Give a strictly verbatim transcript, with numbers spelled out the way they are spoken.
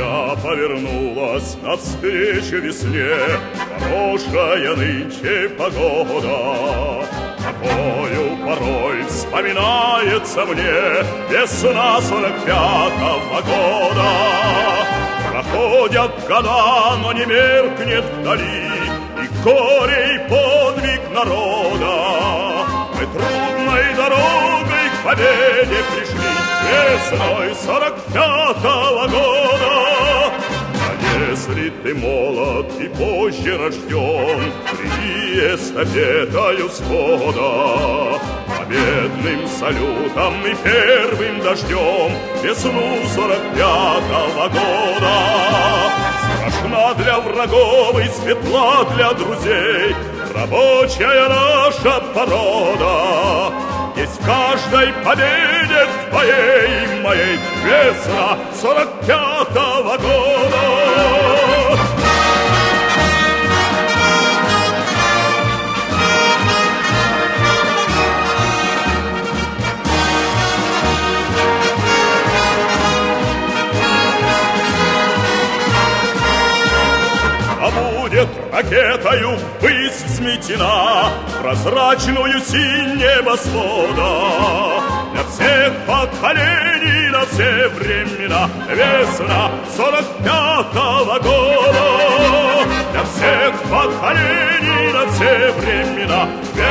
Земля повернулась навстречу весне, хорошая нынче погода. Такою порой вспоминается мне весна сорок пятого года. Проходят года, но не меркнет вдали и горе, и подвиг народа. Мы трудной дорогой к победе пришли весной сорок пятого года. А если ты молод и позже рожден, приди эстафетою схода. Победным салютом и первым дождем весну сорок пятого года. Страшна для врагов и светла для друзей рабочая наша порода. Есть в каждой победе твоей и моей весна сорок пятого года. А будет ракетою ввысь взметена прозрачную синь небосвода. Для всех поколений, на все времена весна сорок пятого года. Для всех поколений, на все времена